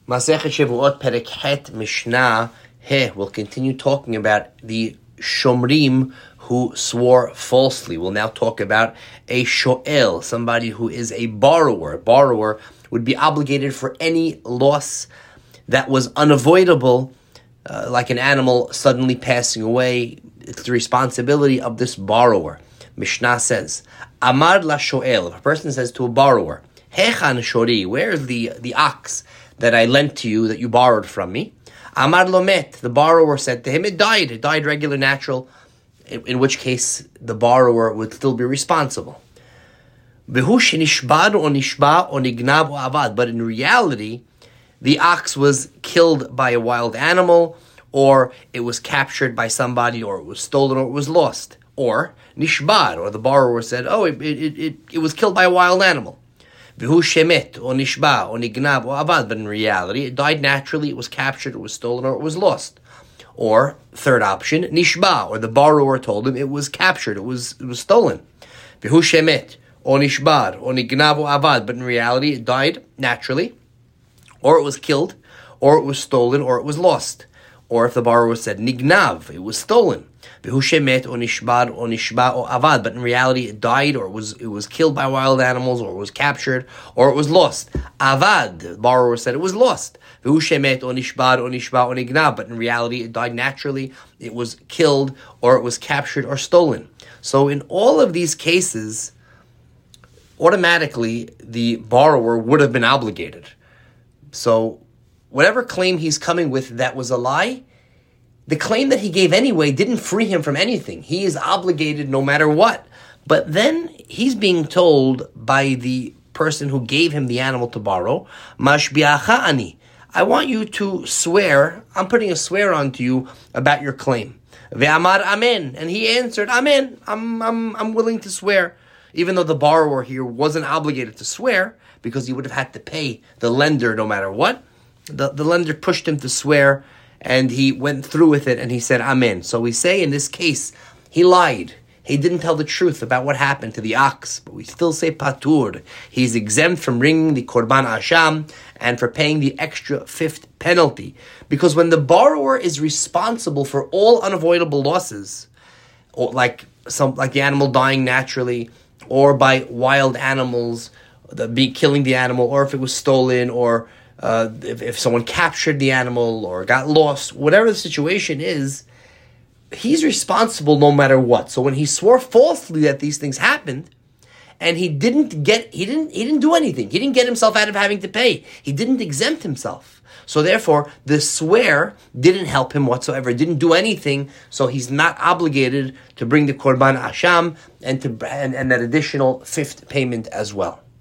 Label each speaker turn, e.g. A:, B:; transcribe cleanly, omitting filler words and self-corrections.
A: Masechet Shavuot Perek Het Mishnah He. We'll continue talking about the Shomrim who swore falsely. We'll now talk about a Shoel, somebody who is a borrower. A borrower would be obligated for any loss that was unavoidable, like an animal suddenly passing away. It's the responsibility of this borrower. Mishnah says, Amar la Shoel, if a person says to a borrower, Hechan Shori, where is the ox that I lent to you, that you borrowed from me? Amar lo met, the borrower said to him, it died regular, natural, in which case the borrower would still be responsible. But in reality, the ox was killed by a wild animal, or it was captured by somebody, or it was stolen, or it was lost. Or nishbad, or the borrower said, it was killed by a wild animal. V'hu shemet, or nishba, or nignav, or avad. But in reality, it died naturally, it was captured, it was stolen, or it was lost. Or, third option, nishba, or the borrower told him it was captured, it was stolen. V'hu shemet, or nishbad, or nignav, or avad. But in reality, it died naturally, or it was killed, or it was stolen, or it was lost. Or if the borrower said nignav, it was stolen. V'hu shemet, or nishbad, or nishba, or avad. But in reality, it died, or it was killed by wild animals, or it was captured, or it was lost. Avad, the borrower said it was lost. V'hu shemet, or nishbad, or nishba, or nignav. But in reality, it died naturally, it was killed, or it was captured, or stolen. So in all of these cases, automatically, the borrower would have been obligated. So whatever claim he's coming with that was a lie, the claim that he gave anyway didn't free him from anything. He is obligated no matter what. But then he's being told by the person who gave him the animal to borrow, Mashbiacha ani, I want you to swear, I'm putting a swear onto you about your claim. Ve'amar amen, and he answered, amen, I'm willing to swear. Even though the borrower here wasn't obligated to swear, because he would have had to pay the lender no matter what, the lender pushed him to swear, and he went through with it, and he said, amen. So we say in this case, he lied. He didn't tell the truth about what happened to the ox, but we still say patur. He's exempt from bringing the korban asham and for paying the extra fifth penalty. Because when the borrower is responsible for all unavoidable losses, or like the animal dying naturally, or by wild animals, killing the animal, or if it was stolen, or if someone captured the animal or got lost, whatever the situation is, he's responsible no matter what. So when he swore falsely that these things happened, and he didn't do anything. He didn't get himself out of having to pay. He didn't exempt himself. So therefore, the swear didn't help him whatsoever. It didn't do anything. So he's not obligated to bring the korban asham and that additional fifth payment as well.